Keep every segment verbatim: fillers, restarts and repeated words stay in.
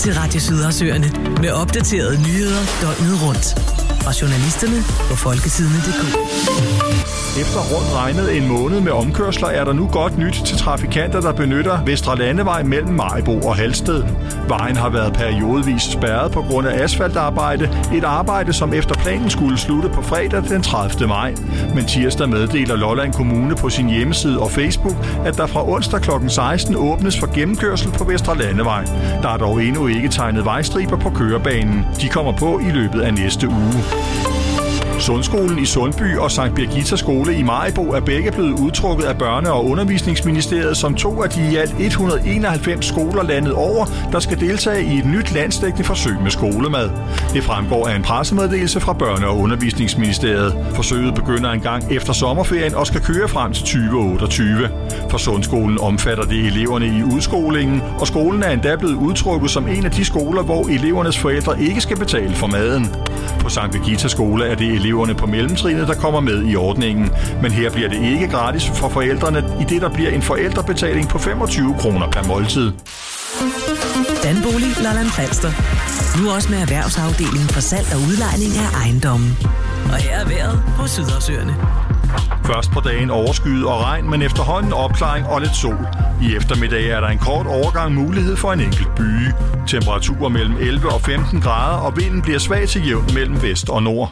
til Radio Sydersøerne med opdaterede nyheder døgnet rundt. Fra journalisterne på folketidene punktum d k. Efter rundt regnet en måned med omkørsler er der nu godt nyt til trafikanter, der benytter Vestre Landevej mellem Maribo og Halsted. Vejen har været periodevis spærret på grund af asfaltarbejde. Et arbejde, som efter planen skulle slutte på fredag den tredivte maj. Men tirsdag meddeler Lolland Kommune på sin hjemmeside og Facebook, at der fra onsdag klokken seksten åbnes for gennemkørsel på Vestre Landevej. Der er dog endnu ikke tegnet vejstriber på kørebanen. De kommer på i løbet af næste uge. Sundskolen i Sundby og Sankt Birgitta Skole i Maribo er begge blevet udtrukket af Børne- og Undervisningsministeriet som to af de i alt et hundrede og enoghalvfems skoler landet over, der skal deltage i et nyt landsdækkende forsøg med skolemad. Det fremgår af en pressemeddelelse fra Børne- og Undervisningsministeriet. Forsøget begynder en gang efter sommerferien og skal køre frem til tyve otteogtyve. For Sundskolen omfatter det eleverne i udskolingen, og skolen er endda blevet udtrukket som en af de skoler, hvor elevernes forældre ikke skal betale for maden. På Sankt Birgitta Skole er det eleverne på mellemtrinnet, der kommer med i ordningen. Men her bliver det ikke gratis for forældrene, i det der bliver en forældrebetaling på femogtyve kroner per måltid. Danbolig Lolland Falster. Nu også med erhvervsafdelingen for salg og udlejning af ejendommen. Og her er vejret på Sydersøerne. Først på dagen overskyet og regn, men efterhånden opklaring og lidt sol. I eftermiddag er der en kort overgang mulighed for en enkelt byge. Temperaturer mellem elleve og femten grader, og vinden bliver svag til jævn mellem vest og nord.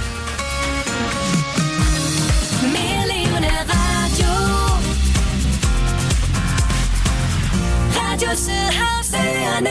Radio Sydersøerne.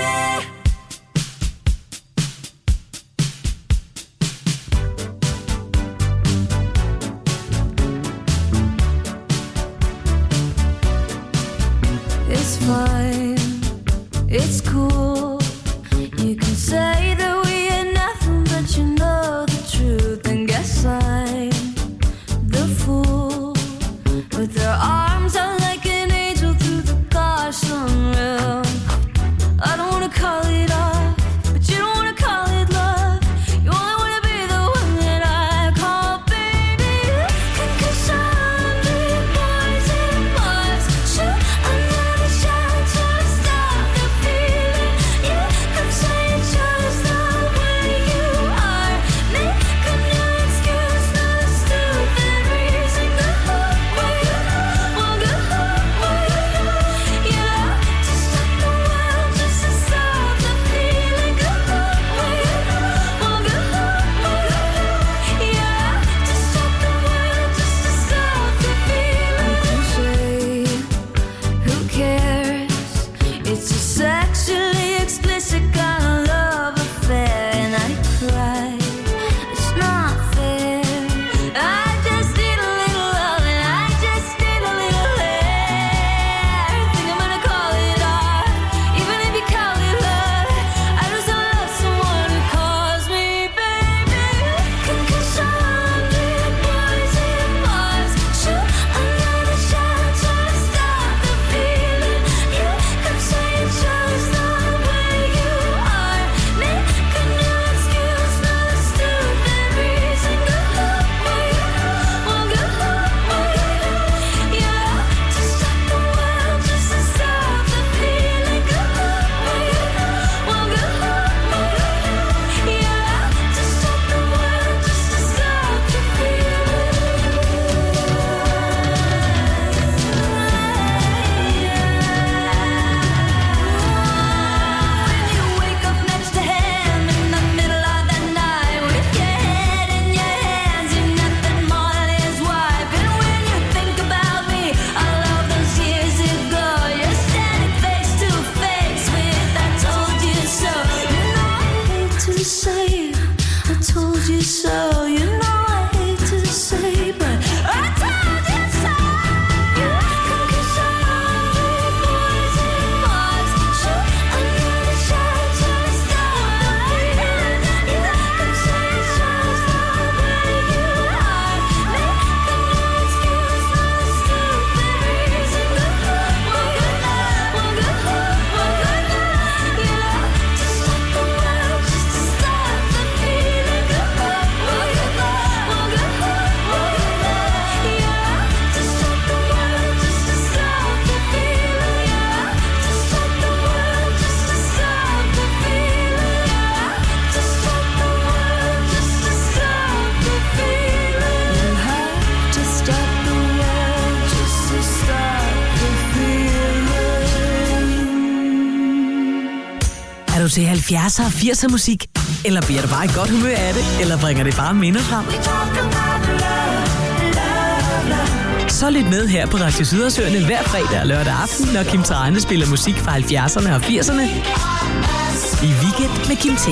It's fine, it's cool. You can say that we are nothing, but you know the truth. And guess I'm the fool with their arms out like an angel through the gosh sunroof. I don't wanna call it off, but you don't wanna call it love. You only wanna be the one that I call baby. Cause I'm the boys in Mars. Shoot another shot to stop the feeling. You could say it's just the way you are. Make a new excuse, not a stupid reason. Go where you want, go where you yeah. To stop the world, just to stop the feeling. Go where you want, go where yeah. To stop the world, just to stop the feeling. Crochet, who cares? It's a sexually explicit kind of love affair, and I cry. It's not fair. I just need a little love, and I just need a little hair. Think I'm gonna call it art, even if you call it love. I just don't love someone who calls me baby. Cause I'm the boys in Mars. Shoot another shot to stop the feeling. You could say it's just the way you are. Make a new excuse, not a stupid reason. Go where you want, go where yeah. To stop the world, just to stop the feeling. Go where you want, go yeah. To stop the world, just to stop the When you wake up next to him in the middle of the night with your head in your hands, you're nothing more than his wife. And when you think about me, all of those years ago, you're standing face to face with I told you so. You know I hate to say it, I told you so. You know I hate to say, but I told you so. Cause I'm the boys in Mars. Shoot another shot to stop the feeling. You could say it's just the way you are. Make a new excuse, not a stupid reason. Go where you want, go where yeah. To stop the world, just to stop the feeling. Go where you want, go til halvfjerdser og firser musik? Eller bliver du bare i godt humør af det? Eller bringer det bare minder frem? Så lyt med her på Radio Sydersøerne hver fredag og lørdag aften, når Kim Trane spiller musik fra halvfjerdserne og firserne i Weekend med Kim T.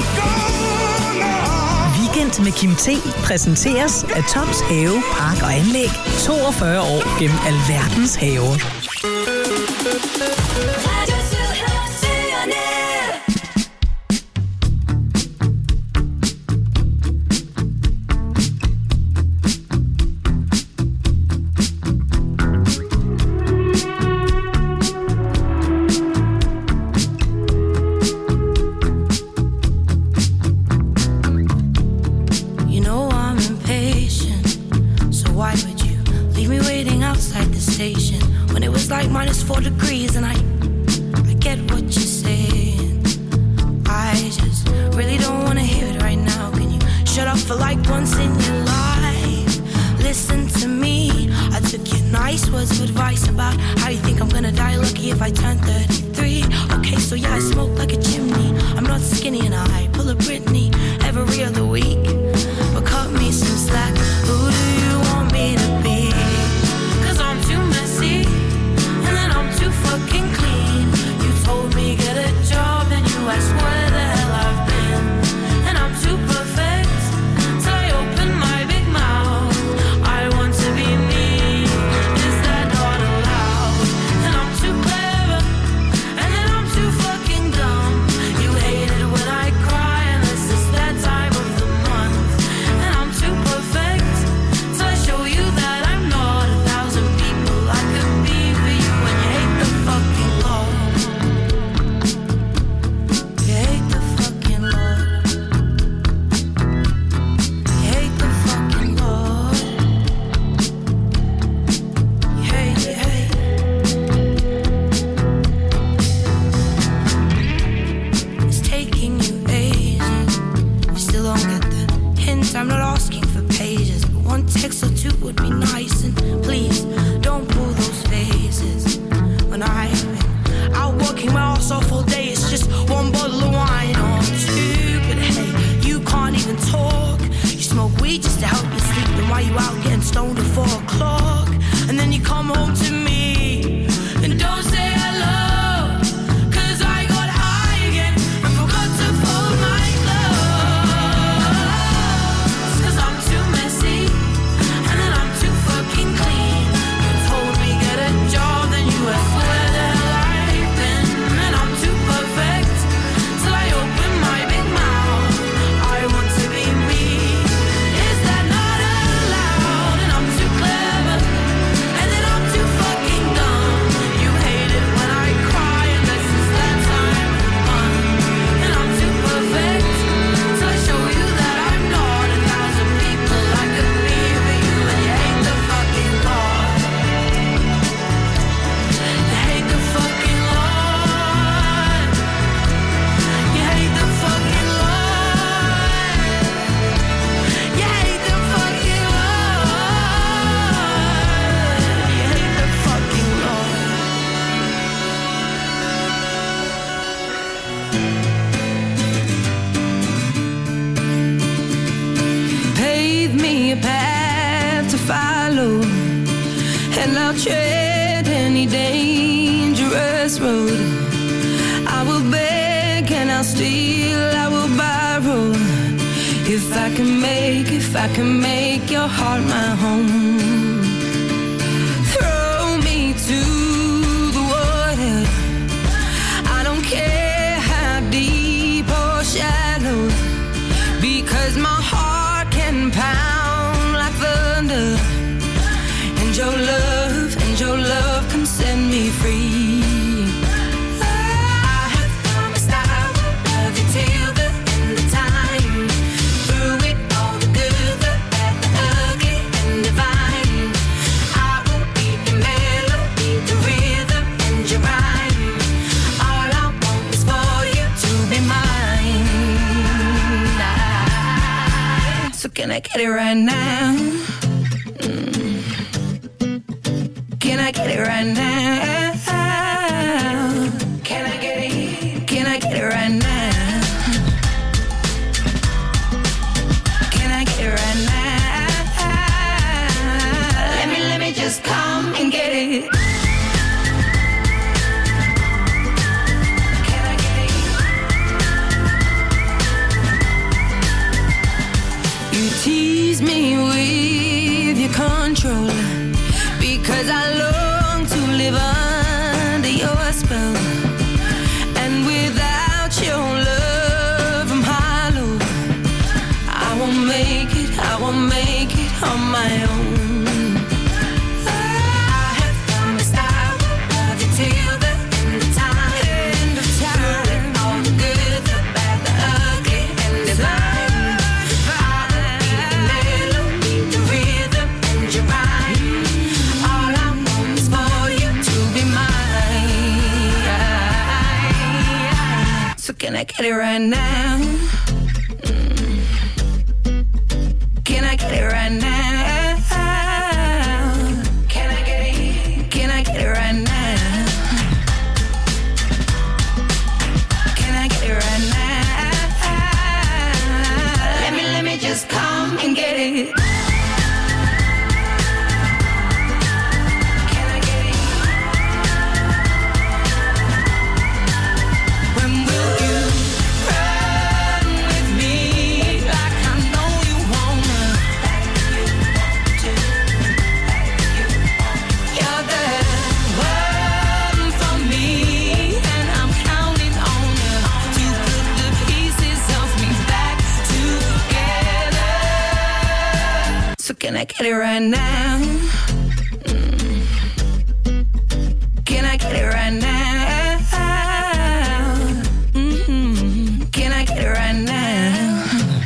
Weekend med Kim T præsenteres af Toms Have, Park og Anlæg. toogfyrre år gennem alverdens haver. Can I get it right now? Mm. Can I get it right now? Can I get it? Can I get it right now? tease me with your control, because I long to live under your spell. And without your love, I'm hollow. I won't make it, I won't make it on my own. Can I get it right now? Mm. Can I get it right now? Can I get it? Can I get it right now? Can I get it right now? Let me, let me just come and get it. Can I get it right now? Mm. Can I get it right now? Mm-hmm. Can I get it right now?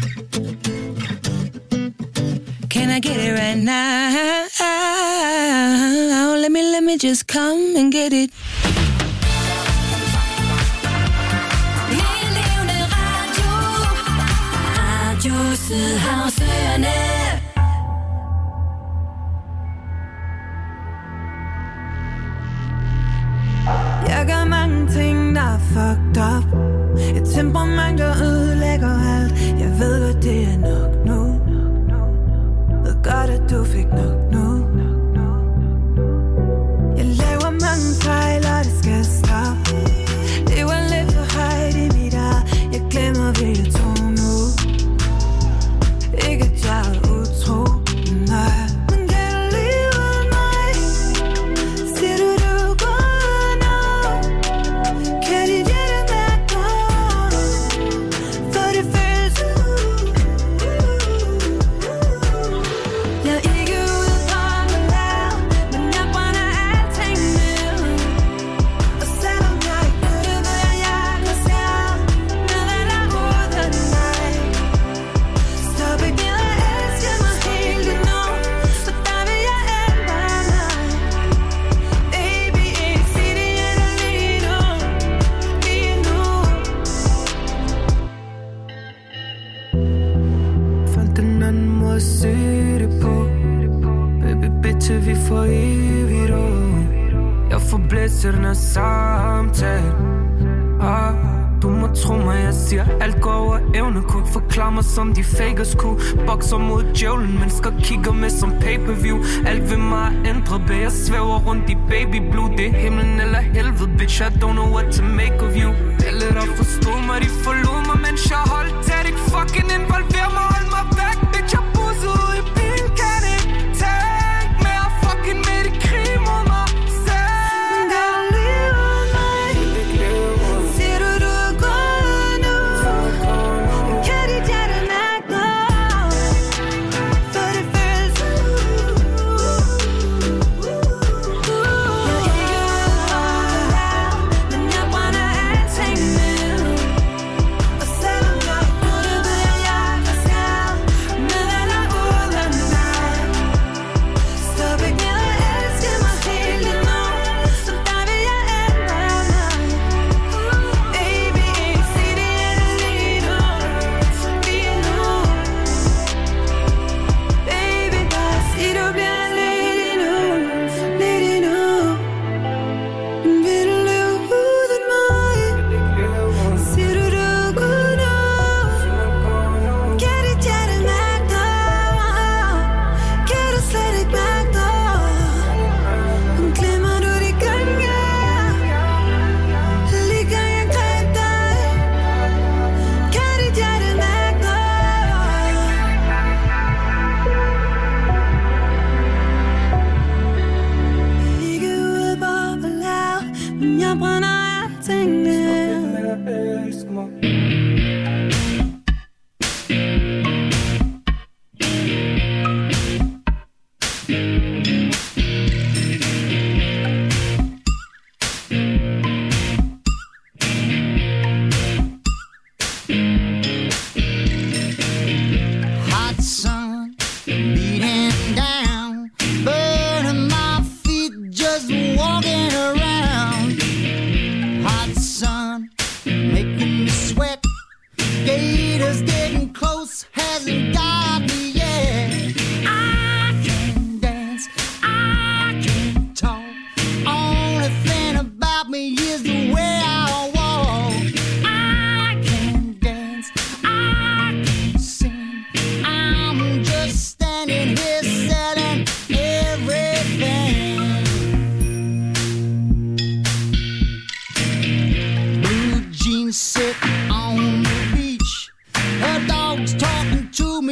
Can I get it right now? Let me, let me just come and get it. Jeg gør mange ting, der er fucked up. Et temperament, der ødelægger alt. Jeg ved godt, det er nok nu. Ved godt, at du fik nok nu. Jeg laver mange fejl, og det skal stoppe. Det var lidt for højt i mit ar. Jeg glemmer, hvad jeg tror nu. Ikke at jeg er utro, nej. Til den her samtale ah, du må tro mig, jeg siger alt går over evne. Kunne ikke forklare mig som de fakers kunne. Bokser mod djævlen, mennesker kigger med som pay-per-view. Alt ved mig er ændret, bag jeg svæver rundt i baby blue. Det er himlen eller helvede, bitch, I don't know what to make of you. Det er lidt at forstå mig, de forlod mig, mens jeg holdt tæt. Ikke fucking involver mig, hold mig væk, bitch, jeg busser ud i bilen. Kan ikke tænke mere, fucking med det krig mod mig. Selvom jeg ikke burde, vil jeg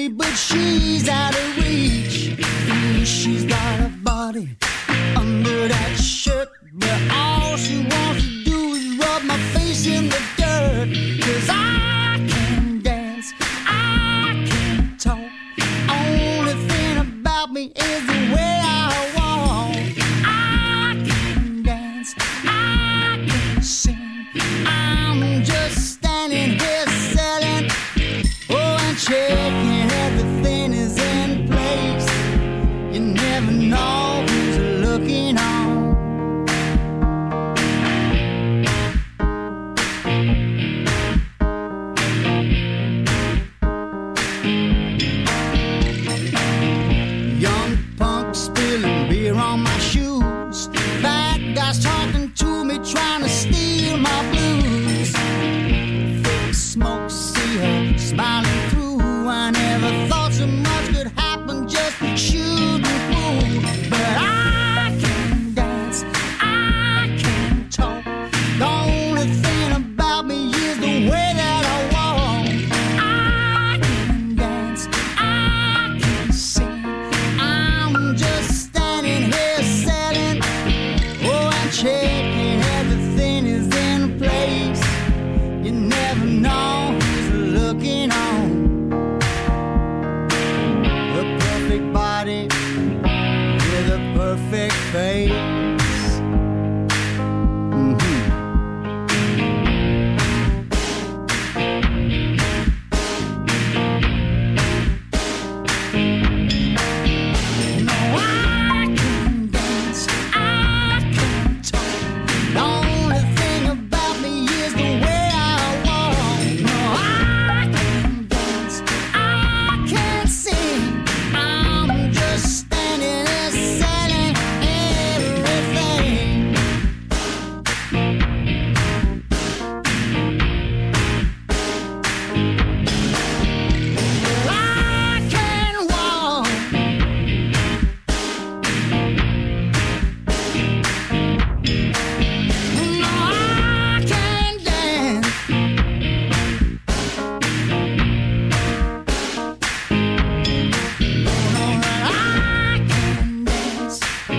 me, but she's out of reach. Mm, she's got a body under that shirt, but all she wants to do is rub my face in the dirt. 'Cause I can dance, I can talk. Only thing about me is the way I walk. I can dance, I can sing. I'm just standing here selling, oh, and checking everything is in place. You never know who's looking on. Young punk spilling beer on my shoes. Bad guys talking to me, trying to steal my blues. Fake smoke, see her smiling through. I never thought so much could happen just shooting pool. But I can dance, I can talk. The only thing about me is the way that I walk. I can dance, I can sing. I'm just standing here selling, oh, and checking everything is in place. You never know who's looking on. The perfect body with a perfect face. Mhm. No, I can dance, I can talk. The only thing about me is the way I walk. No, I can dance, I can sing. I'm just standing there selling everything. I can walk. No, I can dance. I can dance.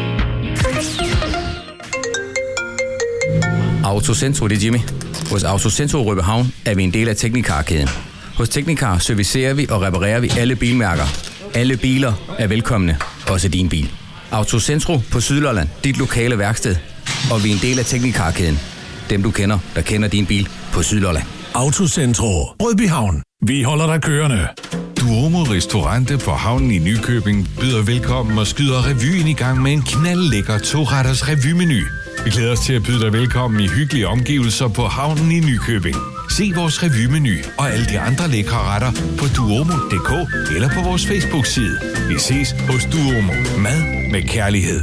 Autocentro, det er Jimmy. Hos Autocentro Rødbyhavn er vi en del af Teknikar-kæden. Hos Teknikar servicerer vi og reparerer vi alle bilmærker. Alle biler er velkomne, også din bil. Autocentro på Sydlolland, dit lokale værksted. Og vi er en del af Teknikar-kæden. Dem du kender, der kender din bil på Sydlolland. Autocentro Rødbyhavn. Vi holder dig kørende. Duomo Restaurante på havnen i Nykøbing byder velkommen og skyder revyen i gang med en knaldlækker to-retters revymenu. Vi glæder os til at byde dig velkommen i hyggelige omgivelser på havnen i Nykøbing. Se vores revymenu og alle de andre lækre retter på duomo punktum d k eller på vores Facebook-side. Vi ses hos Duomo. Mad med kærlighed.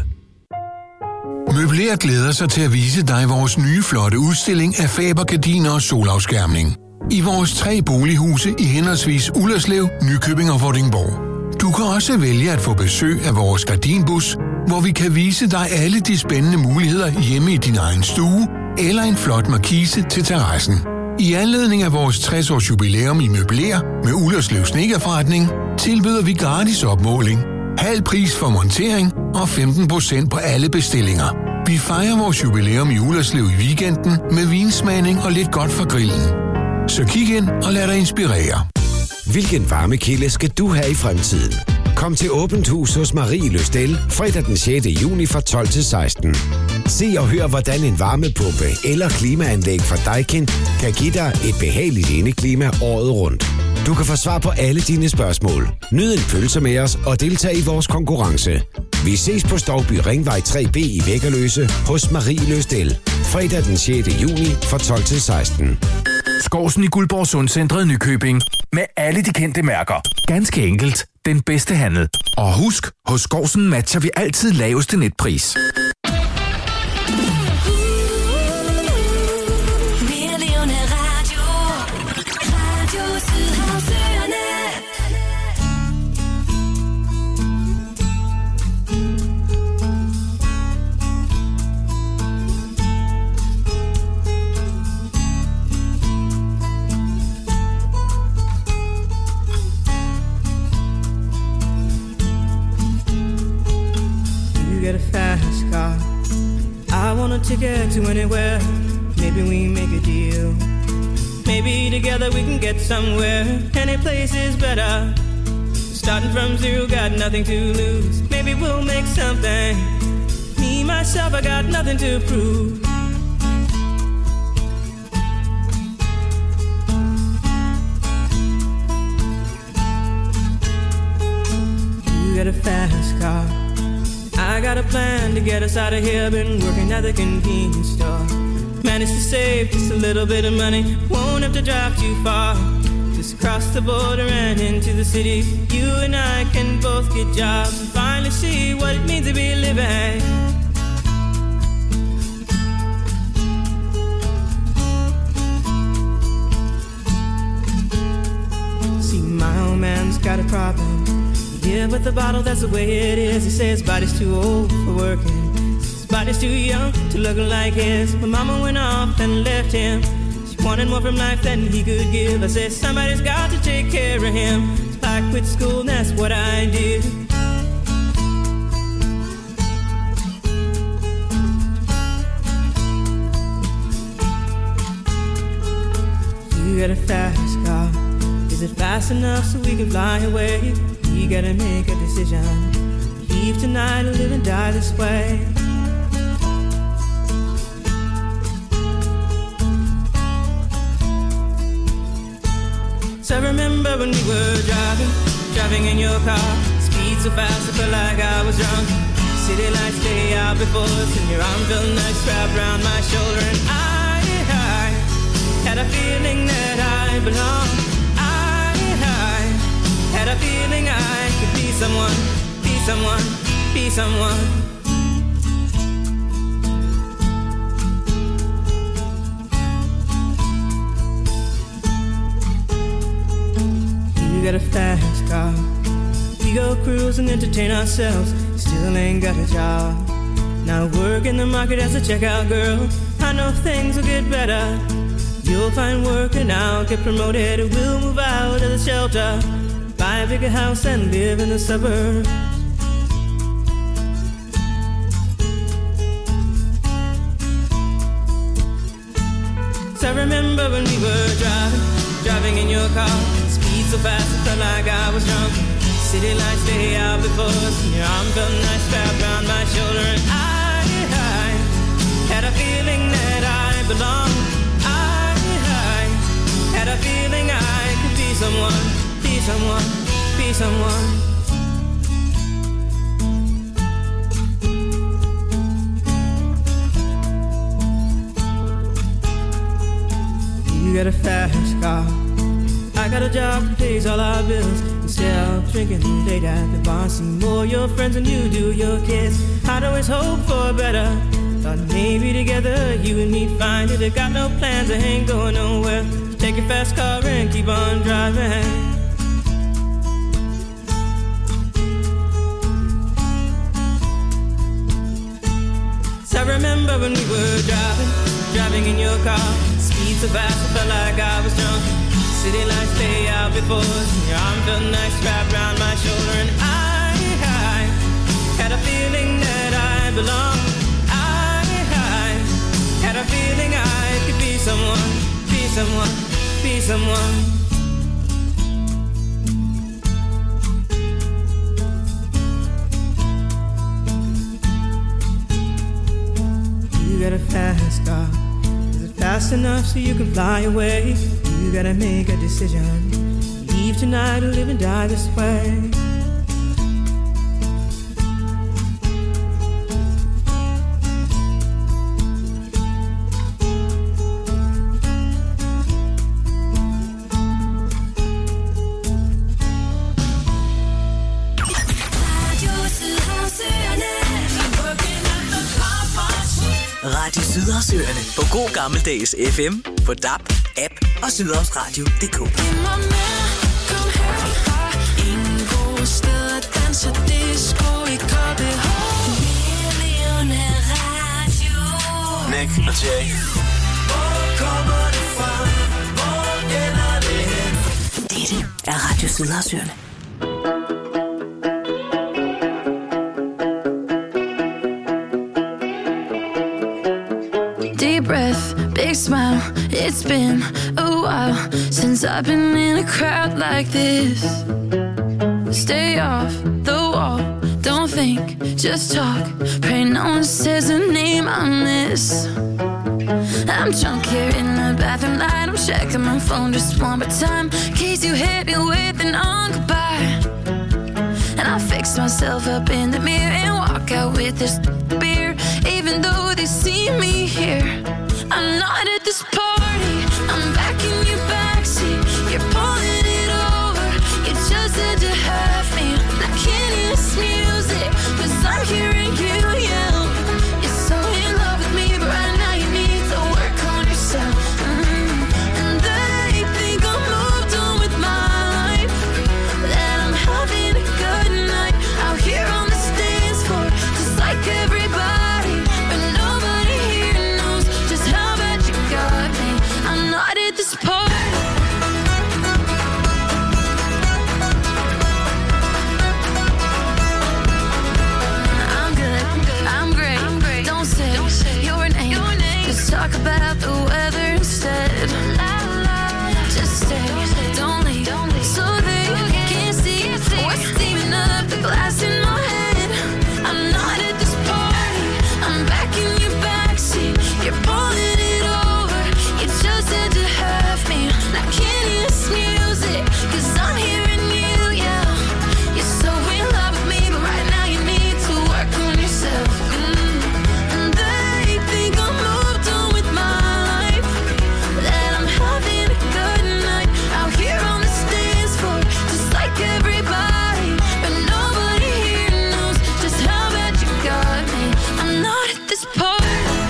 Møbler glæder sig til at vise dig vores nye flotte udstilling af Faber-gardiner og solafskærmning. I vores tre bolighuse i henholdsvis Ullerslev, Nykøbing og Vordingborg. Du kan også vælge at få besøg af vores gardinbus, hvor vi kan vise dig alle de spændende muligheder hjemme i din egen stue eller en flot markise til terrassen. I anledning af vores tres års jubilæum i Møbler med Ullerslev Snedkerforretning tilbyder vi gratis opmåling, halv pris for montering og femten procent på alle bestillinger. Vi fejrer vores jubilæum i Ullerslev i weekenden med vinsmagning og lidt godt for grillen. Så kig ind og lad dig inspirere. Hvilken varmekilde skal du have i fremtiden? Kom til Åbent Hus hos Marie Løsdel fredag den sjette juni fra tolv til seksten. Se og hør, hvordan en varmepumpe eller klimaanlæg fra Daikin kan give dig et behageligt indeklima året rundt. Du kan få svar på alle dine spørgsmål. Nyd en pølse med os og deltag i vores konkurrence. Vi ses på Stouby Ringvej tre B i Væggerløse hos Marie Løsdel fredag den sjette juni fra tolv til seksten. Skovsen i Guldborg Sundcentret Nykøbing. Med alle de kendte mærker. Ganske enkelt. Den bedste handel. Og husk, hos Skovsen matcher vi altid laveste netpris. car. I want a ticket to anywhere. Maybe we make a deal. Maybe together we can get somewhere. Any place is better. Starting from zero, got nothing to lose. Maybe we'll make something. Me, myself, I got nothing to prove. You got a fast car. I got a plan to get us out of here. Been working at the convenience store. Managed to save just a little bit of money. Won't have to drive too far. Just across the border and into the city. You and I can both get jobs and finally see what it means to be living. See, my old man's got a problem. Yeah, but the bottle, that's the way it is. He says his body's too old for working. His body's too young to look like his. My mama went off and left him. She wanted more from life than he could give. I said somebody's got to take care of him. So I quit school and that's what I did. You got a fast car. Is it fast enough so we can fly away? We gotta make a decision. Leave tonight or live and die this way. So I remember when we were driving, driving in your car. Speed so fast I felt like I was drunk. City lights lay out before us, and your arm felt nice wrapped around my shoulder. And I, I had a feeling that I belonged. Had a feeling I could be someone, be someone, be someone. You got a fast car. We go cruise and entertain ourselves. Still ain't got a job. Now work in the market as a checkout girl. I know things will get better. You'll find work and I'll get promoted. We'll move out of the shelter. Buy a bigger house and live in the suburbs. So I remember when we were driving, driving in your car. Speed so fast I felt like I was drunk. City lights lay out before us, and your arm felt nice wrapped around my shoulder. And I, I had a feeling that I belonged. I, I had a feeling I could be someone. Be someone, be someone. You got a fast car. I got a job that pays all our bills. Instead of drinking late at the bar, see more your friends than you do your kids. I'd always hope for better. Thought maybe together you and me find it. I got no plans, I ain't going nowhere. So take your fast car and keep on driving. I remember when we were driving, driving in your car. Speed so fast I felt like I was drunk. City lights lay out before us, and your arm felt nice wrapped around my shoulder. And I, I had a feeling that I belonged. I, I had a feeling I could be someone, be someone, be someone. You got a fast car. Is it fast enough so you can fly away? You gotta make a decision. Leave tonight or live and die this way. Radio Sydhavsøerne på god gammeldags F M, på D A B, app og sydhavsradio punktum d k. Nick og Jay. Hvor kommer det fra? Hvor ender det hen? Dette er Radio Sydhavsøerne. fake smile. It's been a while since I've been in a crowd like this. Stay off the wall, don't think, just talk. Pray no one says a name I miss. I'm drunk here in the bathroom light. I'm checking my phone just one more time, in case you hit me with an on goodbye. And I fix myself up in the mirror and walk out with this beer. Even though they see me here, I'm not at this party. I'm back in your backseat. You're pulling it over. You just had to have me. I can't hear this music, 'cause I'm hearing you yell. You're so in love with me, but right now you need to work on yourself. Mm. And they think I'm moved on with my life, that I'm having a good night out here on the dance floor, just like everybody. But nobody here knows just how bad you got me. I'm not at this party. I'm good, I'm great. Don't say your name. Just talk about the weather instead. Just stay, don't leave, so they can't see what's steaming up the glass in my head. I'm not at this party. I'm back in your backseat. You're pulling it over. You just had to have me. I can't hear this music, 'cause I'm hearing you yell. You're so in love with me, but right now you need to work on yourself. Mm. And they think I'm moved on with my life, that I'm having a good night out here on the dance floor, just like everybody. But nobody here knows just how bad you got me. I'm not at this party.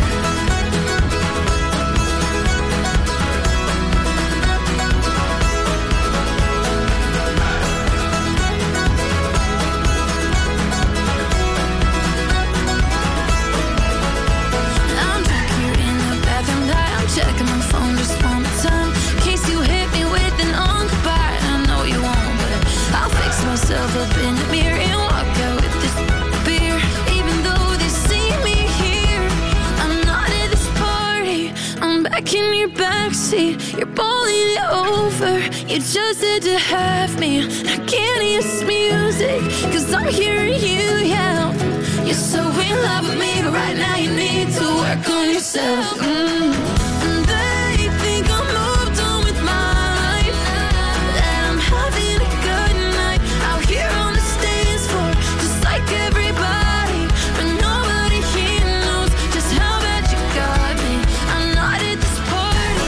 I'm drunk here in the bathroom light. I'm checking my phone just one more time, in case you hit me with an on goodbye. I know you won't, but I'll fix myself up in the mirror and walk out with this beer. Even though they see me here, I'm not at this party. I'm back in your backseat. You're pulling it over. You just had to have me. I can't hear this music, 'cause I'm hearing you yell. You're so in love with me, but right now you need to work on yourself. Mm. And they think I'm moved on with my life, that I'm having a good night out here on the dance floor, just like everybody. But nobody here knows just how bad you got me. I'm not at this party.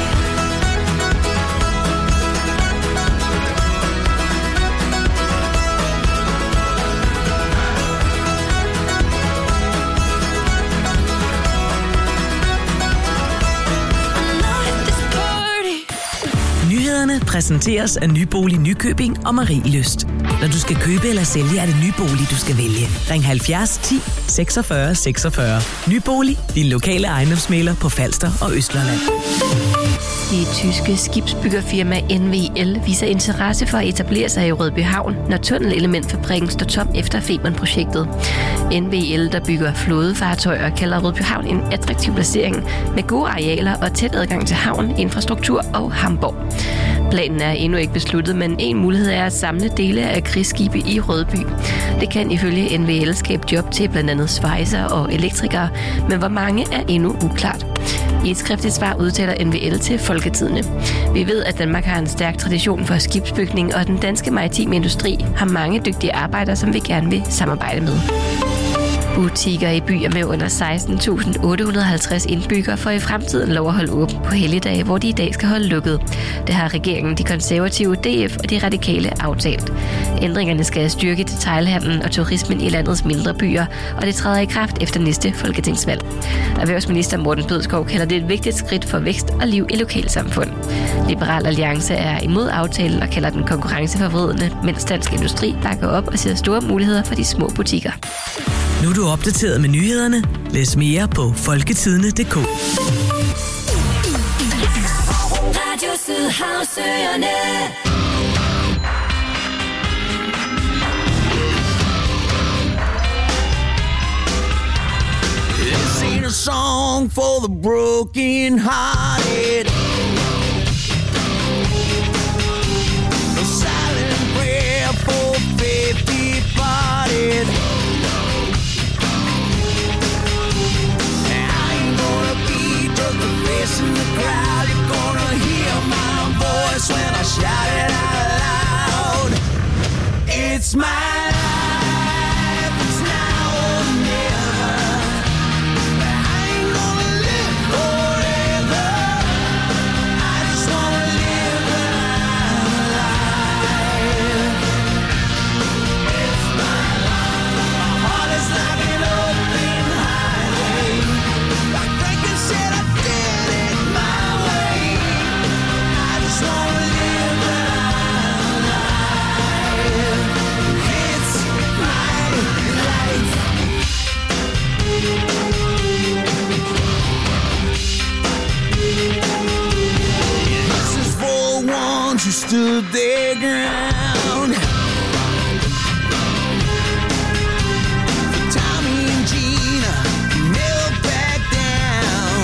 I'm not at this party. Nyhederne præsenteres af Nybolig Nykøbing og Marielyst. Når du skal købe eller sælge, er det Nybolig, du skal vælge. Ring halvfjerds ti seksogfyrre seksogfyrre. Nybolig, din lokale ejendomsmægler på Falster og Østlandet. Det tyske skibsbyggerfirma N V L viser interesse for at etablere sig i Rødby Havn, når tunnelelementfabrikken står tom efter Femern-projektet. N V L, der bygger flådefartøjer, kalder Rødby Havn en attraktiv placering med gode arealer og tæt adgang til havn, infrastruktur og Hamborg. Planen er endnu ikke besluttet, men en mulighed er at samle dele af krigsskibe i Rødby. Det kan ifølge N V L skabe job til blandt andet svejser og elektrikere, men hvor mange er endnu uklart. I et skriftligt svar udtaler N V L til Folketidene. Vi ved, at Danmark har en stærk tradition for skibsbygning, og den danske maritime industri har mange dygtige arbejdere, som vi gerne vil samarbejde med. Butikker i byer med under seksten tusind otte hundrede og halvtreds indbyggere får i fremtiden lov at holde åbent på helligdage, hvor de i dag skal holde lukket. Det har regeringen, de konservative, D F og de radikale aftalt. Ændringerne skal styrke detailhandlen og turismen i landets mindre byer, og det træder i kraft efter næste folketingsvalg. Erhvervsminister Morten Bødskov kalder det et vigtigt skridt for vækst og liv i lokalsamfund. Liberal Alliance er imod aftalen og kalder den konkurrenceforvridende, mens Dansk Industri bakker op og ser store muligheder for de små butikker. Nu er du opdateret med nyhederne. Læs mere på folketidene punktum d k. Radio Sydhavsøerne. This ain't a song song for the broken hearted. A silent prayer for faith departed. I ain't gonna be just a face in the crowd. You're gonna hear my voice when I shout it out loud. It's my who stood their ground. For Tommy and Gina, never back down.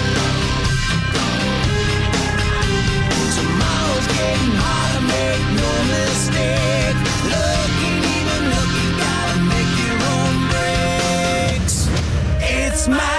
Tomorrow's getting harder, make no mistake. Looking, even looking, gotta make your own breaks. It's my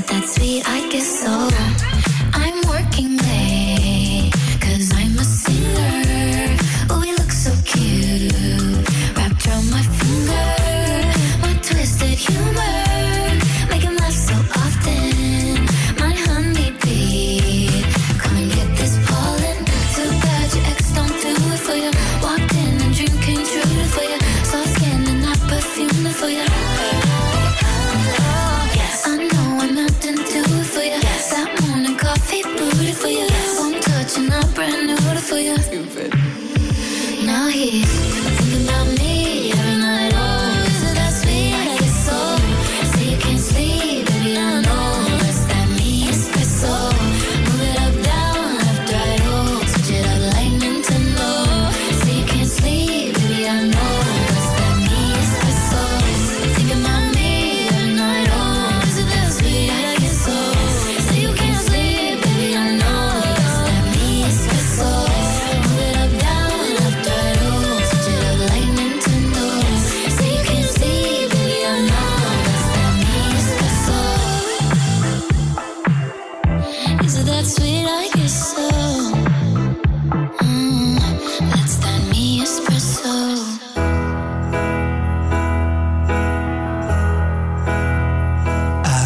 sweet, I guess so. I'm working late, cause I'm a single.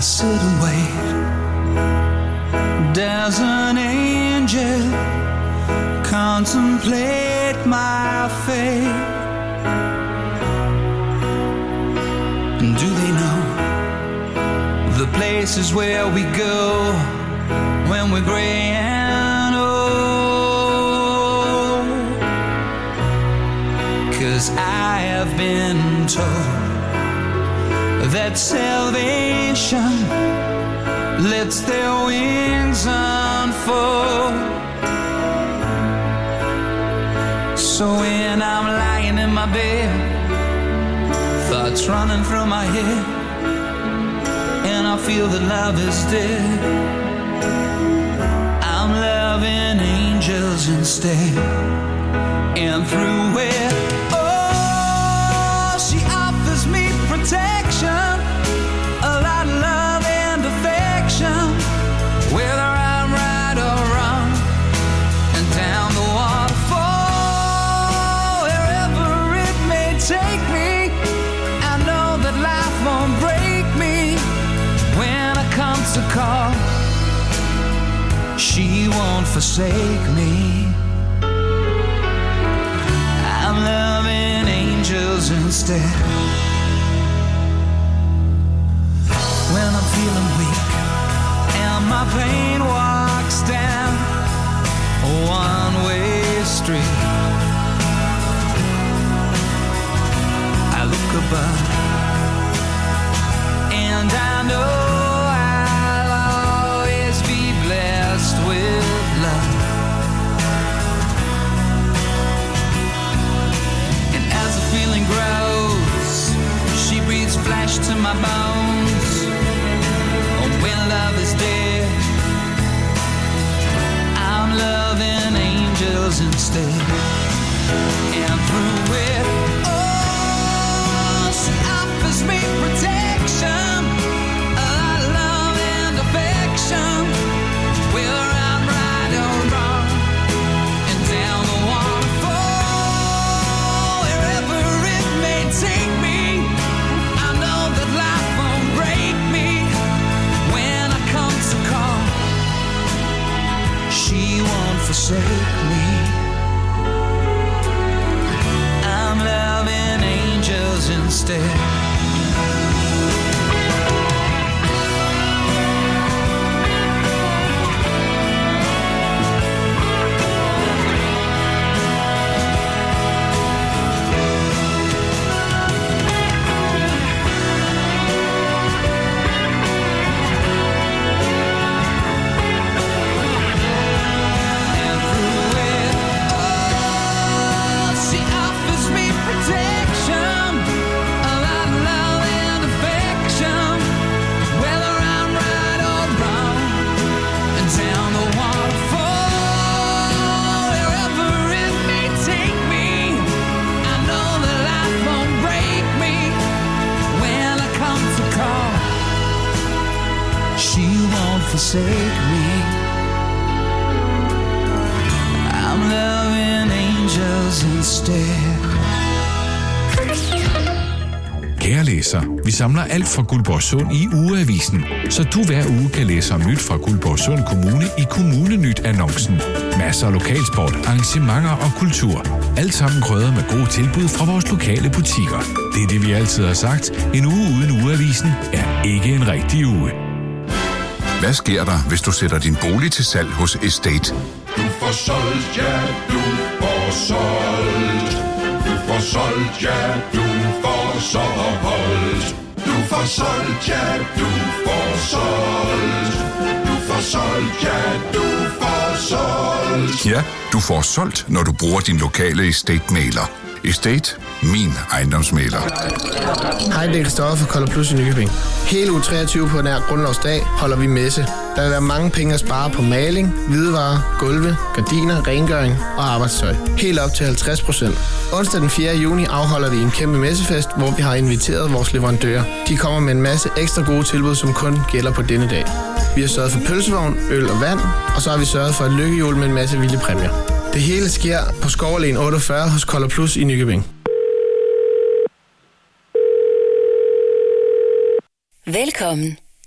sit and wait. Does an angel contemplate my fate? And do they know the places where we go when we're gray and old? 'Cause I have been told that salvation lets their wings unfold. So when I'm lying in my bed, thoughts running through my head, and I feel that love is dead, I'm loving angels instead. And through it, oh, she offers me protection, a lot of love and affection, whether I'm right or wrong, and down the waterfall, wherever it may take me, I know that life won't break me when I come to call. She won't forsake me. I'm loving angels instead. When I'm feeling weak and my pain walks down a one-way street, I look above and I know I'll always be blessed with love. And as the feeling grows, she breathes flesh to my bones. When love is dead, I'm loving angels instead. And through it, oh, she offers me protection, a lot of love and affection, whether I'm right or wrong, and down the waterfall, wherever it may take me, I know that life won't break me. She won't forsake me. I'm loving angels instead. Forsake me. I'm loving angels instead. Kære læser, vi samler alt fra Guldborgsund i Ugeavisen, så du hver uge kan læse om nyt fra Guldborgsund Kommune i Kommunenyt-annoncen. Masser af lokalsport, arrangementer og kultur. Alt sammen krydret med gode tilbud fra vores lokale butikker. Det er det, vi altid har sagt. En uge uden Ugeavisen er ikke en rigtig uge. Hvad sker der, hvis du sætter din bolig til salg hos Estate? Du får solgt, ja, du får solgt. Du får solgt, ja, du får solgt. Du får solgt, ja, du får solgt. Du får solgt, ja, du får solgt. Ja, du får solgt, når du bruger din lokale Estate-mailer. Estate, min ejendomsmægler. Hej, det er Christoffer fra Kolder Plus i Nykøbing. Hele uge treogtyve på nær Grundlovsdag holder vi messe. Der vil være mange penge at spare på maling, hvidevarer, gulve, gardiner, rengøring og arbejdstøj. Helt op til halvtreds procent. Onsdag den fjerde juni afholder vi en kæmpe messefest, hvor vi har inviteret vores leverandører. De kommer med en masse ekstra gode tilbud, som kun gælder på denne dag. Vi har sørget for pølsevogn, øl og vand, og så har vi sørget for et lykkehjul med en masse vilde præmier. Det hele sker på Skovalen otteogfyrre hos Kolder Plus i Nykøbing. Velkommen.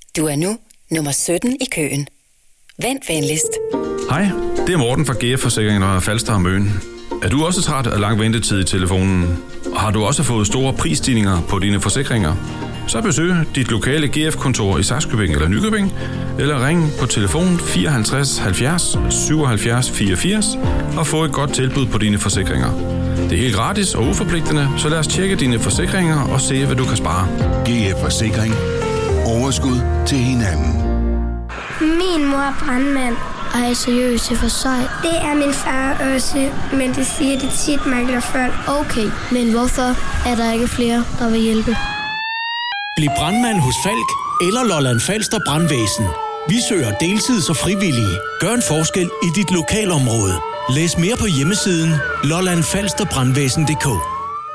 Du er nu nummer sytten i køen. Vent venligst. Hej, det er Morten fra G F Forsikring og Falster og Møn. Er du også træt af lang ventetid i telefonen? Og har du også fået store prisstigninger på dine forsikringer? Så besøg dit lokale G F-kontor i Sakskøbing eller Nykøbing, eller ring på telefon fireoghalvtreds halvfjerds syvoghalvfjerds fireogfirs og få et godt tilbud på dine forsikringer. Det er helt gratis og uforpligtende, så lad os tjekke dine forsikringer og se, hvad du kan spare. G F Forsikring. Overskud til hinanden. Min mor er brandmand. Ej, seriøst, det er for sejt. Det er min far også, men det siger det tit mangler folk. Okay, men hvorfor er der ikke flere, der vil hjælpe? Bliv brandmand hos Falk eller Lolland Falster Brandvæsen. Vi søger deltids- og frivillige. Gør en forskel i dit lokalområde. Læs mere på hjemmesiden lolland falster brandvæsen punktum d k.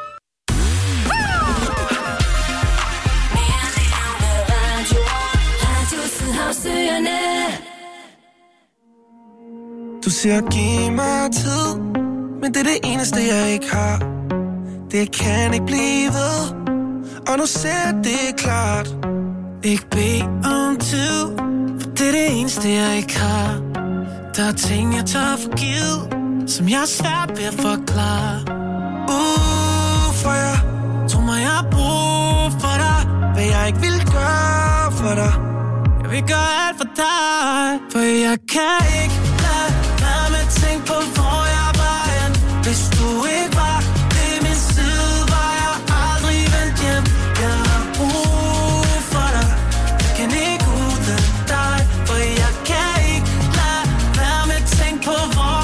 Du siger, giv mig tid, men det er det eneste, jeg ikke har. Det kan ikke blive ved, og nu ser det klart. Ikke bed om tid, for det er det eneste, jeg ikke har. Der er ting, jeg tør forgive, som jeg er svært ved at forklare. Uh, for jeg tror mig, jeg har brug for dig, hvad jeg ikke vil gøre for dig. Jeg vil gøre alt for dig, for jeg kan ikke lade være med at tænke på, hvor jeg var hen. Hvis du ikke var ved min side, var jeg aldrig vendt hjem. Jeg har brug for dig, jeg kan ikke uden dig, for jeg kan ikke lade være med at tænke på, hvor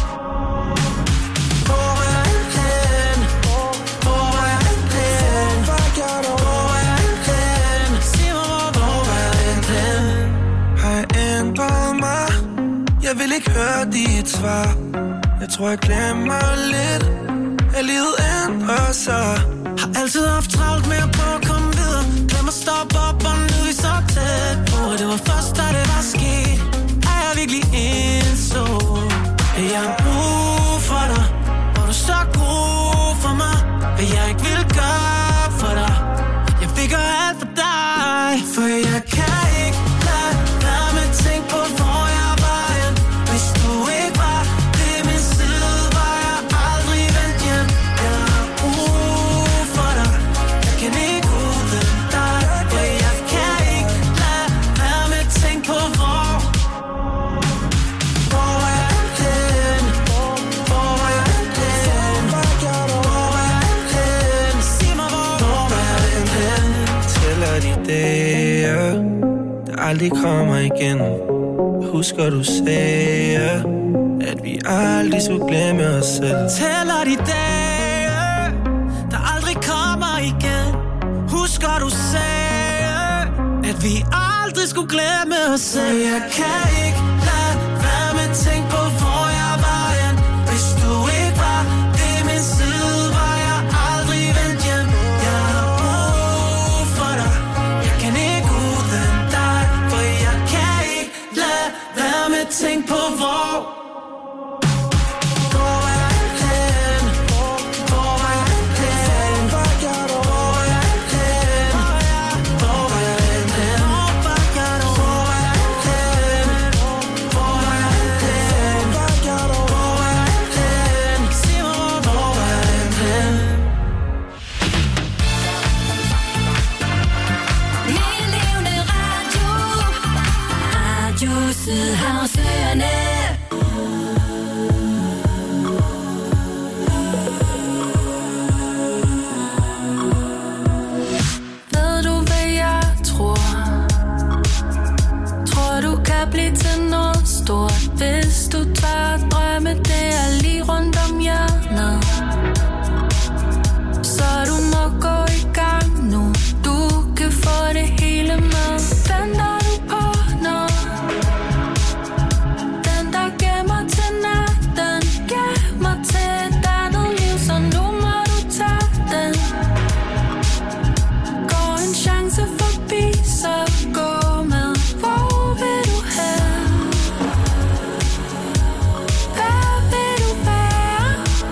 Hvor er jeg hen? Hvor er jeg hen? Hvor er jeg hen? Sig mig, hvor er jeg hen? Har jeg ændret mig? Jeg vil ikke høre dit svar. Jeg tror, jeg glemmer lidt, at livet ændrer sig. Har altid haft travlt med at prøve at komme videre. Glem at stoppe op, og nu er vi så tæt på. Det var først, da det var sket, at jeg virkelig indså, at jeg har brug for dig. Og du er så god for mig, hvad jeg ikke vil gøre for dig. Jeg vil gøre alt for dig, for jeg kan ikke lade være med at tænke på, hvor jeg var hen. Hvis du ikke var ved min side, var jeg aldrig vendt hjem. Jeg har brug for dig, jeg kan ikke uden dig, for jeg kan ikke lade være med at tænke på, hvor Hvor er jeg hen? Hvor er jeg hen? Hvor er jeg hen? Sig mig, hvor er jeg hen? Tæller de dage, der aldrig kommer igen. Husker du sagde, at vi aldrig skulle glemme os selv. Tæller de dage, der aldrig kommer igen. Husker du sagde, at vi aldrig skulle glemme os selv. Jeg kan ikke lade være med at tænke på, hvor jeg var hen. Hvis du ikke var ved min side, var jeg aldrig vendt hjem. Jeg har brug for dig, jeg kan ikke uden dig, for jeg kan ikke lade være med at tænke på, hvor Hvor er jeg hen? Hvor er jeg hen? Hvor er jeg hen? Hvor er jeg hen? Hvor er jeg hen? Hvor er jeg hen? Hvor er jeg hen? Sig mig, hvor er jeg hen? Min levende radio. Radio Sydhavsøerne. Ved du, hvad jeg tror? Tror du kan blive til noget stort, hvis du tør drømme, det er lige rundt om hjørnet. Så du må gå i gang nu, du kan få det hele med. Venter du på noget? Den der gemmer til natten, gemmer til et andet liv, så nu må du tage den. Går en chance forbi, så gå med. Hvor vil du hen? Hvad vil du være?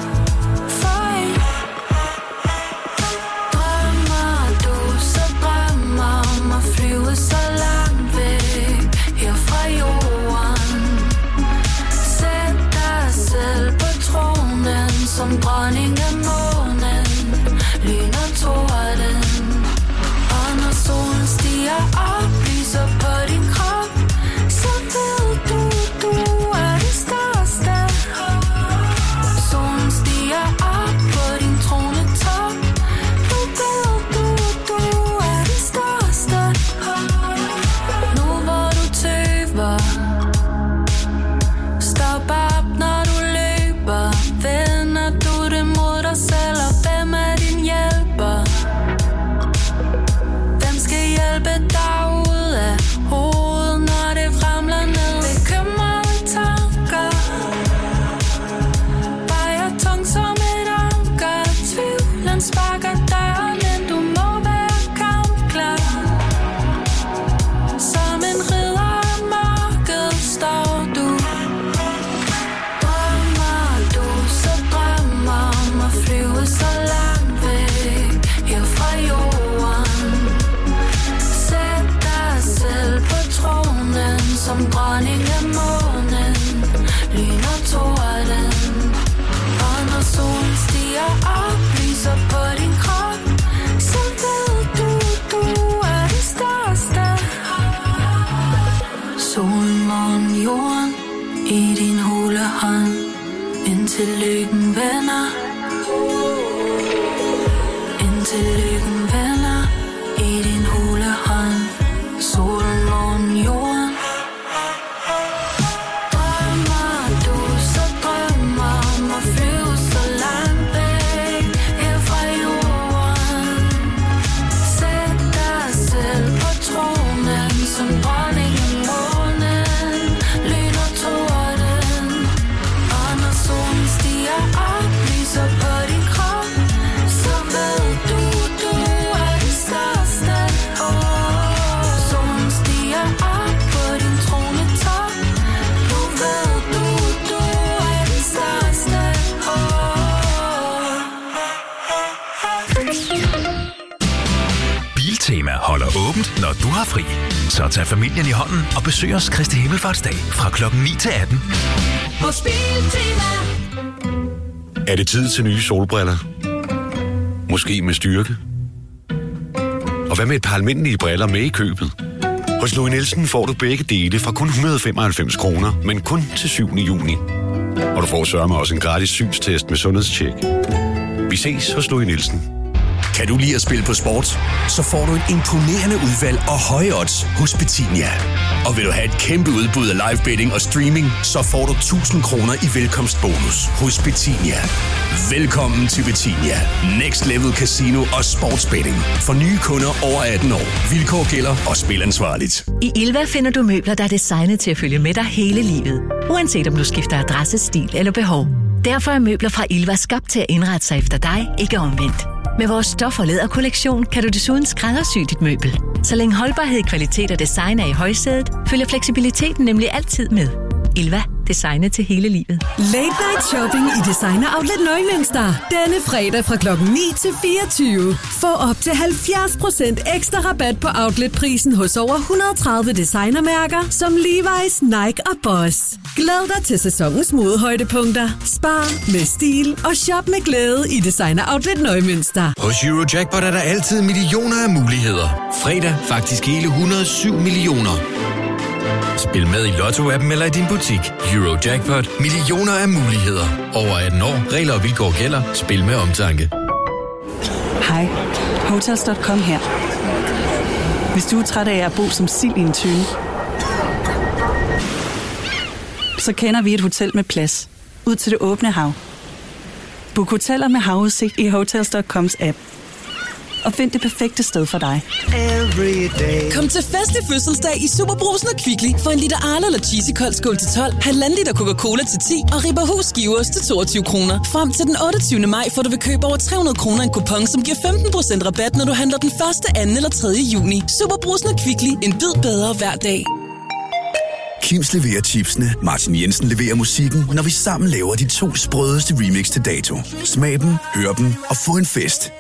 som dronning af månen, lyner torden. Og når solen stiger op, lyser på din krop, så ved du, du er det største. Solen, månen, jorden i din hule hånd, indtil lykken vender. Indtil lykken vender i din hule hånd. Solen, månen, jorden. Drømmer du, så drømmer om at flyve så langt væk her fra jorden. Sæt dig selv på tronen som dronning af månen, lyner torden. Og når solen stiger op, lyser på din krop, så ved du, du er det største. Oh, solen stiger op på din tronetop, nu ved du, du er det største. Biltema holder åbent, når du har fri. Så tag familien i hånden og besøg os Kristi Himmelfartsdag fra klokken ni til atten. Hos Biltema. Er det tid til nye solbriller? Måske med styrke? Og hvad med et par almindelige briller med i købet? Hos Louis Nielsen får du begge dele fra kun et hundrede og femoghalvfems kroner, men kun til syvende juni. Og du får sørme også en gratis synstest med sundhedstjek. Vi ses hos Louis Nielsen. Kan du lide at spille på sport? Så får du et imponerende udvalg og høje odds hos Betinia. Og vil du have et kæmpe udbud af live betting og streaming, så får du tusind kroner i velkomstbonus hos Betinia. Velkommen til Betinia. Next Level Casino og Sportsbetting. For nye kunder over atten år. Vilkår gælder og spil ansvarligt. I Ilva finder du møbler, der er designet til at følge med dig hele livet. Uanset om du skifter adresse, stil eller behov. Derfor er møbler fra Ilva skabt til at indrette sig efter dig, ikke omvendt. Med vores stof- og læderkollektion kan du desuden skræddersy dit møbel. Så længe holdbarhed, kvalitet og design er i højsædet, følger fleksibiliteten nemlig altid med. Ilva. Designet til hele livet. Late night shopping i Designer Outlet Nøgmønster. Denne fredag fra klokken ni til fireogtyve. Få op til halvfjerds procent ekstra rabat på outletprisen hos over et hundrede og tredive designermærker som Levi's, Nike og Boss. Glæd dig til sæsonens modehøjdepunkter. Spar med stil og shop med glæde i Designer Outlet Nøgmønster. Hos Eurojackpot er der altid millioner af muligheder. Fredag faktisk hele et hundrede og syv millioner. Spil med i Lotto-appen eller i din butik. Eurojackpot. Millioner af muligheder. Over atten år. Regler og vilkår gælder. Spil med omtanke. Hej. Hotels punktum com her. Hvis du er træt af at bo som sild i en tønde, så kender vi et hotel med plads. Ud til det åbne hav. Book hoteller med havudsigt i Hotels punktum coms app. Og find det perfekte sted for dig. Kom til fest i fødselsdag i Superbrusen og Kvickly for en liter Arla eller Cheesy Kold skål til tolv, halvanden liter Coca-Cola til ti og Ribberhus skiveost til toogtyve kroner. Frem til den otteogtyvende maj får du ved køb over tre hundrede kroner en kupon, som giver femten procent rabat, når du handler den første, anden eller tredje juni. Superbrusen og Kvickly. En bid bedre hver dag. Kims leverer chipsene, Martin Jensen leverer musikken, når vi sammen laver de to sprødeste remix til dato. Smag dem, hør dem og få en fest.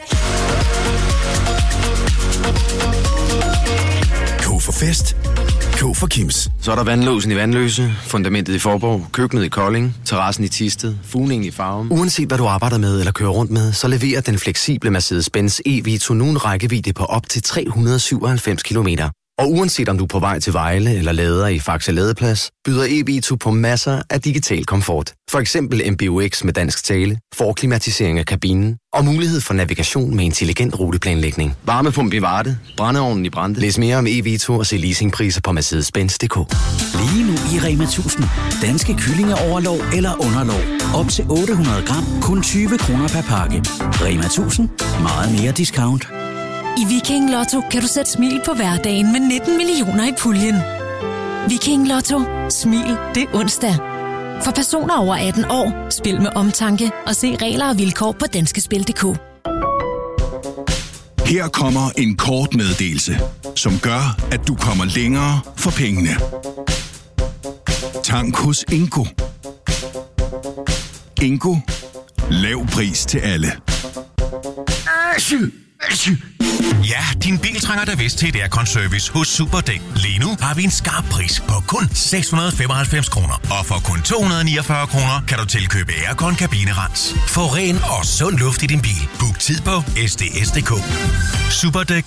K for fest. K for Kims. Så er der vandlåsen i Vandløse, fundamentet i Forborg, køkkenet i Kolding, terrassen i Thisted, fugningen i Farum. Uanset hvad du arbejder med eller kører rundt med, så leverer den fleksible Mercedes-Benz E-Vito nu en rækkevidde på op til tre hundrede og syvoghalvfems kilometer. Og uanset om du er på vej til Vejle eller lader i Faxe Ladeplads, byder E-Vito på masser af digital komfort. For eksempel M B U X med dansk tale, forklimatisering af kabinen og mulighed for navigation med intelligent ruteplanlægning. Varmepump i Varde, brændeovnen i Brande. Læs mere om E-Vito og se leasingpriser på Mercedes Benz punktum d k. Lige nu i Rema tusind. Danske kyllinger overlov eller underlov. Op til otte hundrede gram, kun tyve kroner per pakke. Rema tusind. Meget mere discount. I Viking Lotto kan du sætte smil på hverdagen med nitten millioner i puljen. Viking Lotto. Smil, det er onsdag. For personer over atten år, spil med omtanke og se regler og vilkår på danskespil punktum d k. Her kommer en kort meddelelse, som gør, at du kommer længere for pengene. Tank hos Ingo. Ingo. Lav pris til alle. Ja, din bil trænger da vist til et aircon-service hos Superdæk. Lige nu har vi en skarp pris på kun seks hundrede og femoghalvfems kroner. Og for kun to hundrede og niogfyrre kroner kan du tilkøbe aircon kabinerens. Få ren og sund luft i din bil. Book tid på S D S punktum D K. Superdæk.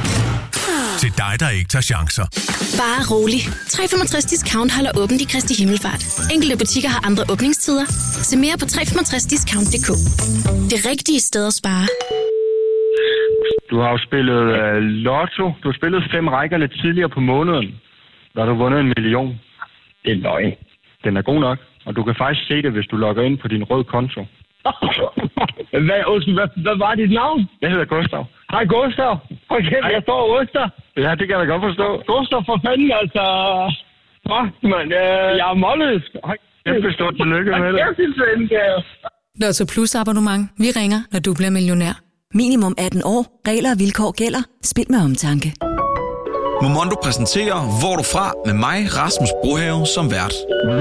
Til dig, der ikke tager chancer. Bare rolig. tre komma femogtres discount holder åbent i Kristi Himmelfart. Enkelte butikker har andre åbningstider. Se mere på tre komma femogtres discount punktum D K. Det rigtige sted at spare. Du har jo spillet uh, lotto. Du har spillet fem rækker lidt tidligere på måneden. Der har du vundet en million. Det er løgn. Den er god nok. Og du kan faktisk se det, hvis du logger ind på din røde konto. hvad, hvad, hvad var dit navn? Jeg hedder Gustav. Hej Gustav. Okay, Hej. Jeg står Oster. Ja, det kan jeg da godt forstå. Gustav, for fanden, altså. Fuck, man. Øh, jeg er målløs. Kæmpe stort tillykke med det. Lotto Plus abonnement. Vi ringer, når du bliver millionær. Minimum atten år. Regler og vilkår gælder. Spil med omtanke. Momondo præsenterer Hvor du fra med mig, Rasmus Brohave, som vært.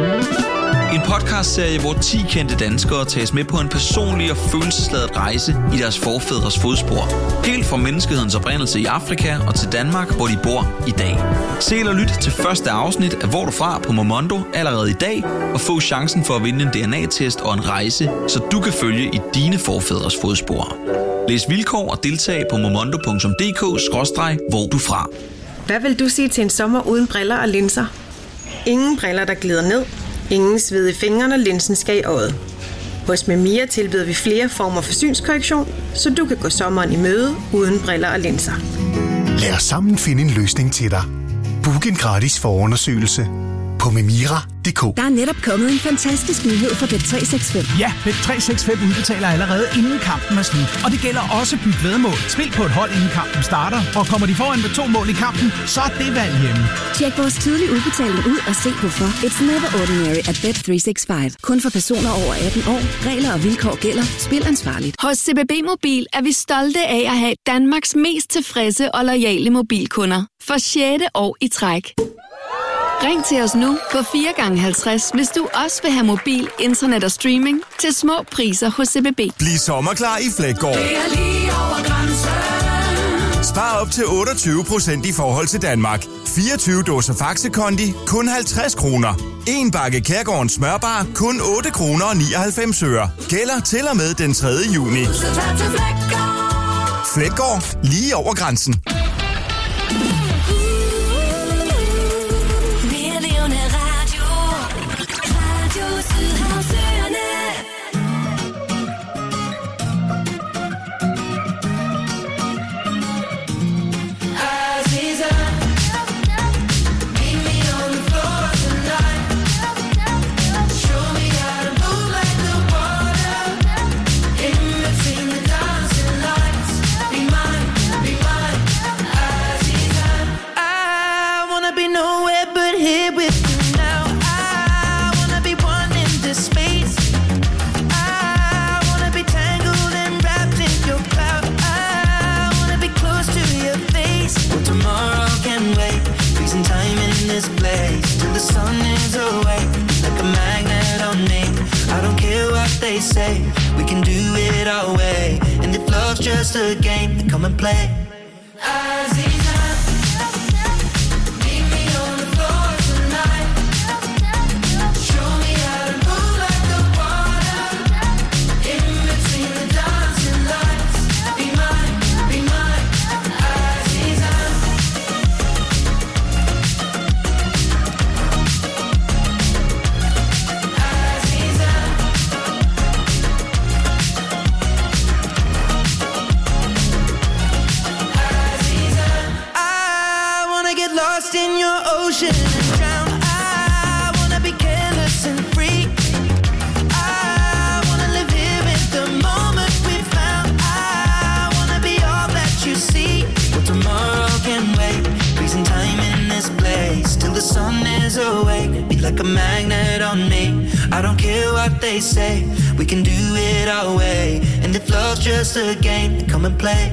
En podcastserie, hvor ti kendte danskere tages med på en personlig og følelsesladet rejse i deres forfædres fodspor. Helt fra menneskehedens oprindelse i Afrika og til Danmark, hvor de bor i dag. Se eller lyt til første afsnit af Hvor du fra på Momondo allerede i dag, og få chancen for at vinde en D N A-test og en rejse, så du kan følge i dine forfædres fodspor. Læs vilkår og deltag på momondo punktum d k skråstreg hvor du fra. Hvad vil du sige til en sommer uden briller og linser? Ingen briller, der glider ned. Ingen sved i fingrene, og linsen skal i øjet. Hos Memia tilbyder vi flere former for synskorrektion, så du kan gå sommeren i møde uden briller og linser. Lad os sammen finde en løsning til dig. Book en gratis forundersøgelse på memira punktum d k. Der er netop kommet en fantastisk nyhed fra Bet tre seks fem. Ja, Bet tre seks fem udbetaler allerede inden kampen er slut. Og det gælder også byt væddemål. Spil på et hold inden kampen starter, og kommer de foran med to mål i kampen, så er det valg hjemme. Tjek vores tidlige udbetaling ud og se hvorfor. It's never ordinary at Bet tre seks fem. Kun for personer over atten år. Regler og vilkår gælder. Spil ansvarligt. Hos C B B Mobil er vi stolte af at have Danmarks mest tilfredse og loyale mobilkunder. For sjette år i træk. Ring til os nu på fire gange halvtreds, hvis du også vil have mobil, internet og streaming til små priser hos C B B. Bliv sommerklar i Fleggaard. Det er lige over grænsen. Spar op til otteogtyve procent i forhold til Danmark. fireogtyve dåser Faxe Kondi, kun halvtreds kroner. En bakke Kærgårdens smørbar, kun otte kroner og nioghalvfems øre. Gælder til og med den tredje juni. Fleggaard, lige over grænsen. Say we can do it our way, and if love's just a game, then come and play. They say we can do it our way, and if love's just a game, then come and play.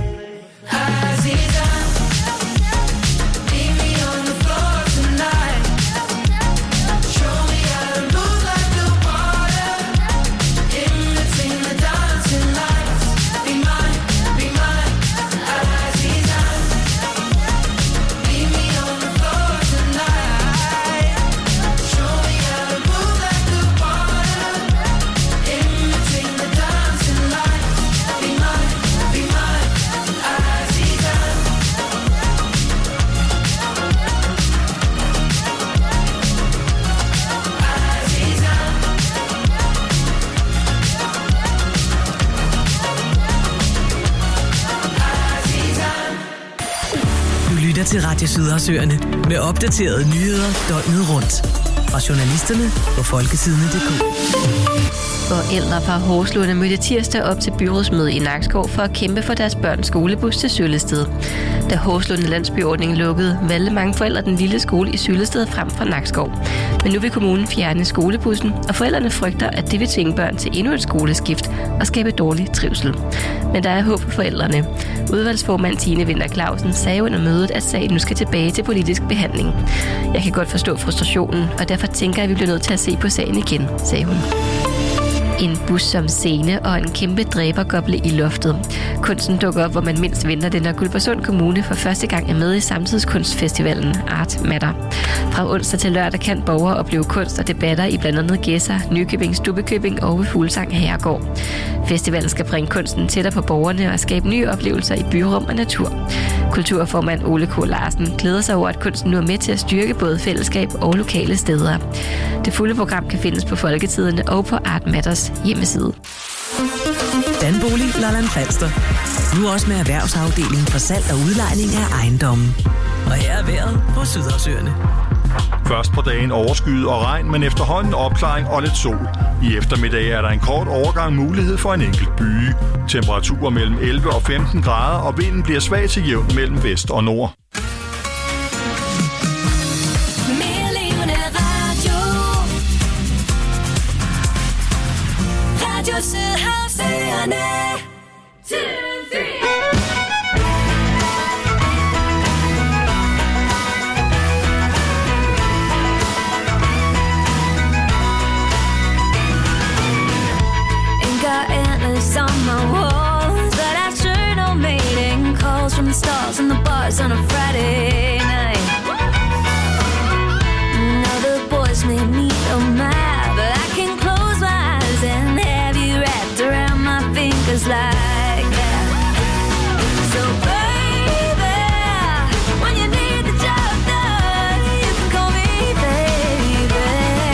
til Radio Sydhavsøerne med opdaterede nyheder døgnet rundt. Fra journalisterne på folketidene punktum d k. Forældre fra Horslunde mødte tirsdag op til byrådsmøde i Nakskov for at kæmpe for deres børns skolebus til Søllested. Da Horslunde landsbyordning lukkede, valgte mange forældre den lille skole i Søllested frem fra Nakskov. Men nu vil kommunen fjerne skolebussen, og forældrene frygter, at det vil tvinge børn til endnu et skoleskift og skabe dårlig trivsel. Men der er håb for forældrene. Udvalgsformand Tine Winter Clausen sagde under mødet, at sagen nu skal tilbage til politisk behandling. Jeg kan godt forstå frustrationen, og derfor tænker jeg, at vi bliver nødt til at se på sagen igen, sagde hun. En bus som scene og en kæmpe dræbergoble i loftet. Kunsten dukker op, hvor man mindst venter det, når Guldborgsund Kommune for første gang er med i samtidskunstfestivalen Art Matter. Fra onsdag til lørdag kan borgere opleve kunst og debatter i blandt andet Gedser, Nykøbing, Stubbekøbing og ved Fuglsang Herregård. Festivalen skal bringe kunsten tættere på borgerne og skabe nye oplevelser i byrum og natur. Kulturformand Ole K. Larsen glæder sig over, at kunsten nu er med til at styrke både fællesskab og lokale steder. Det fulde program kan findes på Folketidene og på Art Matters hjemmeside. Danbolig Lolland Falster. Nu også med erhvervsafdelingen for salg og udlejning af ejendommen. Og her er vejret på Sydhavsøerne. Først på dagen overskyet og regn, men efterhånden opklaring og lidt sol. I eftermiddag er der en kort overgang mulighed for en enkelt byge. Temperaturer mellem elleve og femten grader, og vinden bliver svag til jævn mellem vest og nord. Radio Sydhavsøerne. Two, three. Ain't got antlers on my walls, but I sure know mating calls from the stars and the bars on a Friday night. Now the boys may need a map, but I can close my eyes and have you wrapped around my fingers like that. So baby, when you need the job done, you can call me baby.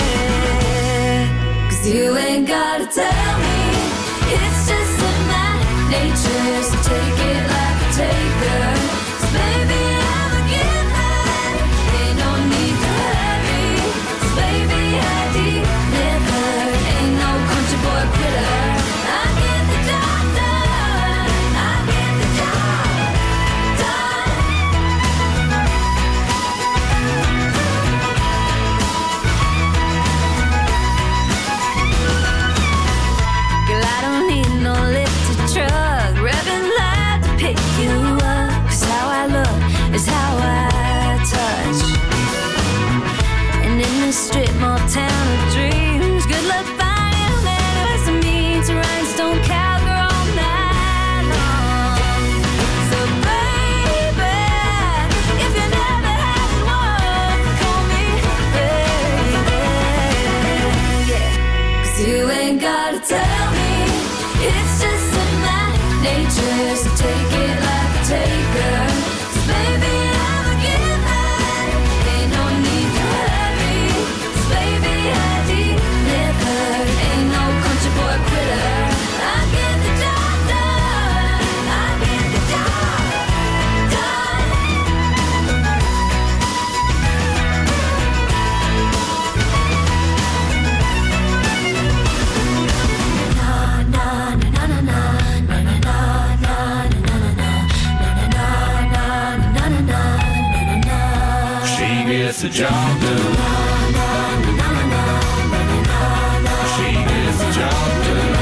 Cause you ain't gotta tell me, it's just in my nature, so take it like a taker. So baby, I'm a giver, ain't no need to hurry. So baby, I deliver, ain't no country boy quitter. I get the job done, I get the job done. Girl, I don't need no lifted truck, revving loud to pick you up. Cause how I look is how I touch. And in this strip mall town of dreams, good luck finding a man who has the means to rhinestone cowgirl all night long. So baby, if you never had one, call me baby. Yeah. Cause you ain't gotta tell me, it's just in my nature, so take it like a taker. So baby, I'm a giver, ain't no need to hurry. So baby, I deliver, ain't no country boy quitter. I get the job done, I get the job done. She gets the job done. She gets the job done.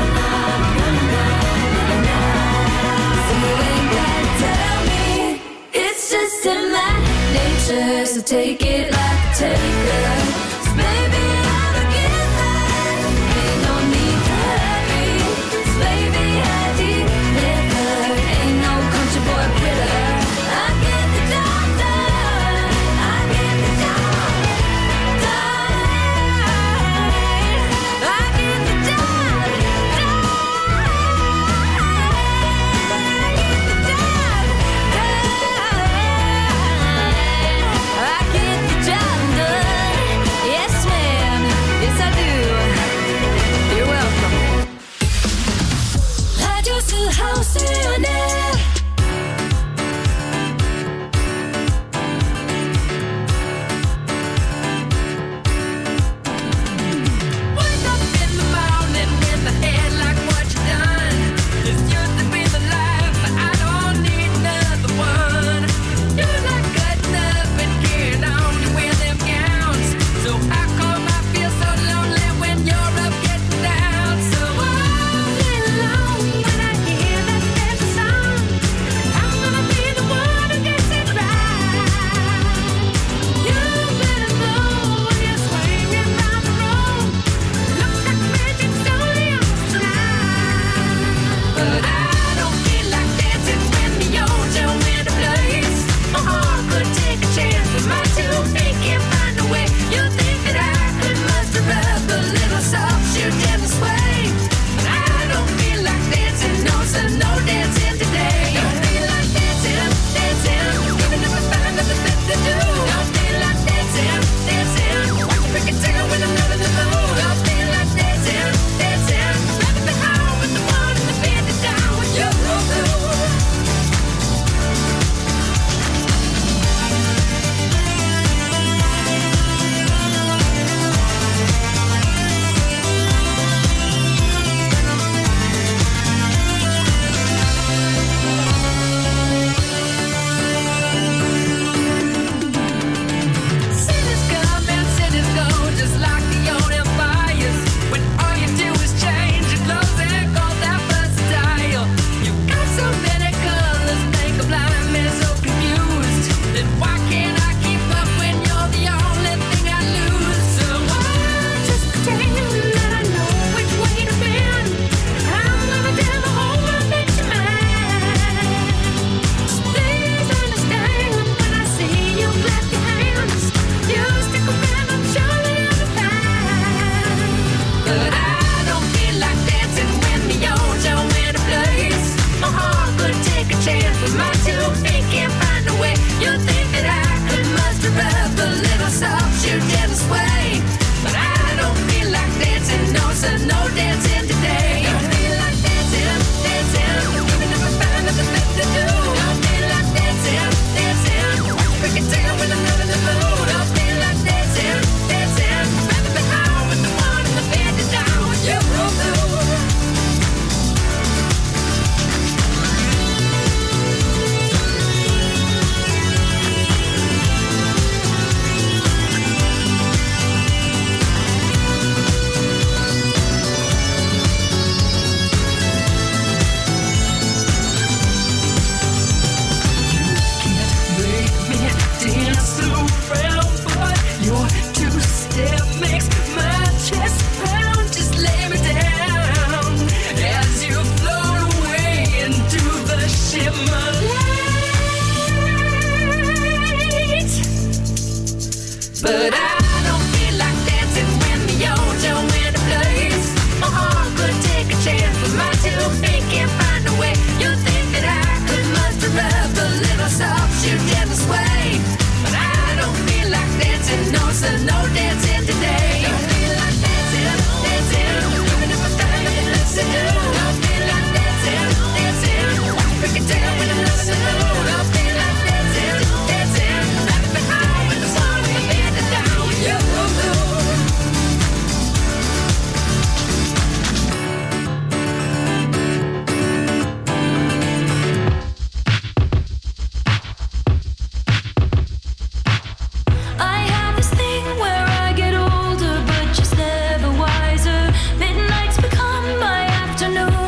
So you ain't gotta tell me, it's just in my nature, so take it like a taker. So baby, I'm a giver, ain't no need to hurry. So baby, I deliver, ain't no country boy quitter. I get the job done, I get the job done. I get the job done. I get the job done. it out.